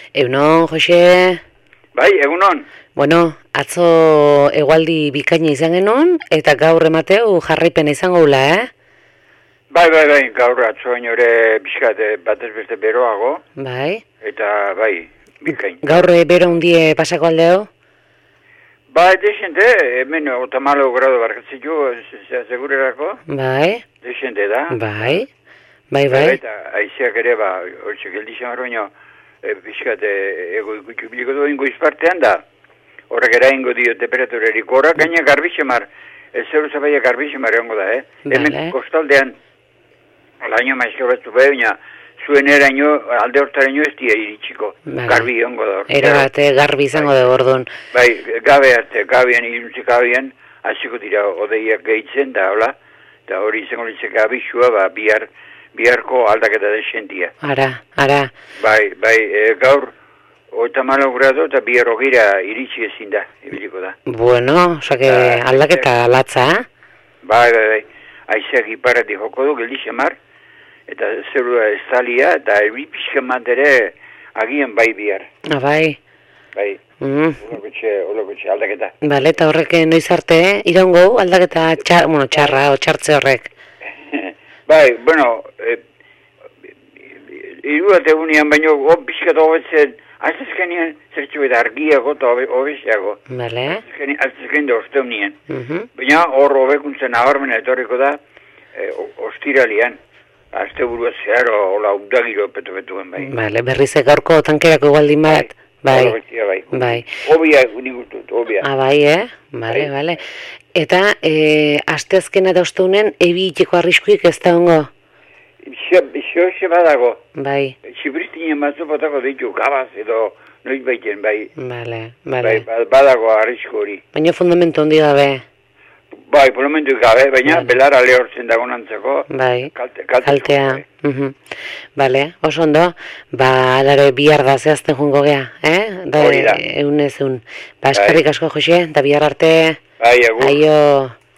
Egunon, Jose? Bai, egunon. Bueno, atzo egualdi bikaina izan genuen, eta gaur emateu jarraipena izango gula, Bai, gaur atzo ere pixkat batez beste beroago. Bai. Eta bai, bikain. Gaur bero hundie pasako aldeo? Bai, desente, hemen 34 grado barkatzitu, segurerako. Bai. Desente da. Bai. Bai. Eta aizeak ere, hortxe geldizan horreño, pixkat ego ikutubiliko du ingo izpartean da. Horrek era ingo dio temperaturerik. Horrak gaina garbixemar, zer uzabaia garbixemar egongo da, Hemen kostaldean, alaino maizko batzu baina, zuen eraino, alde hortaraino ez dia iritsiko. Garbi egongo da. Era bate garbi izango da ordun. Bai, gabean, iruntzik gabean, hasiko dira odeiak gehitzen da, hola, eta hori izango litzek abixua, biharko aldaketa desentia. Ara. Bai, gaur, 34 grado eta bihar hogeira iritsi ezin da, ibiliko da. Bueno, osake aldaketa latza, Bai, aizeak iparrati joko du, geldixemar, eta zerua estalia, eta erbipisken ere agian bai bihar. Bai. Bai, olokotxe aldaketa. Bale, eta horrek noiz arte, iraungo aldaketa txarra o txartze horrek. Bai, bueno, iruat egunean baino, pixkat hobetzen, azizkenean zertxo eta argiago eta hobeziago. Bale. Azizkenean da osteunien. Baina hor hobekuntzen nabarmena etorriko da, ostiralian. Azte burua zehar, hola, udagiro petu-petuen bai. Bale, berrizek gaurko tankerako igualdin bat. Bai. Obia, unikutut, obia. Bai, Bale. Eta, asteazkena da osteunen, ebiteko arriskuik ez da hongo? Xe badago. Bai. Txibristinen batzu potako ditu, gabaz edo noiz baiten, bai. Bale. Bai, badago arrisku hori. Baina fundamentu hondi gabe. Bai, fundamentu gabe, baina belara lehortzen dagonantzako. Bai, kaltea. Bale, oso ondo. Alare bihar da zehazten jungo gea, Hori da. Eunez. Eskerrik asko, Jose, da bihar arte. Bai, agur. Aio.